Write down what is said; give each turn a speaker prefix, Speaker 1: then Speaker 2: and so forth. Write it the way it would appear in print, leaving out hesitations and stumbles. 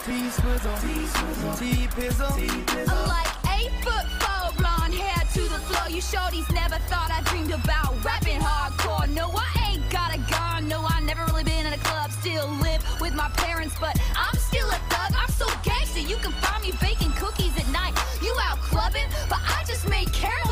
Speaker 1: I'm like 8'4", blonde hair to the floor. You shorties never thought I dreamed about rapping hardcore. No, I ain't got a gun. No, I never really been in a club. Still live with my parents, but I'm still a thug. I'm so gangster. You can find me baking cookies at night. You out clubbing, but I just made caramel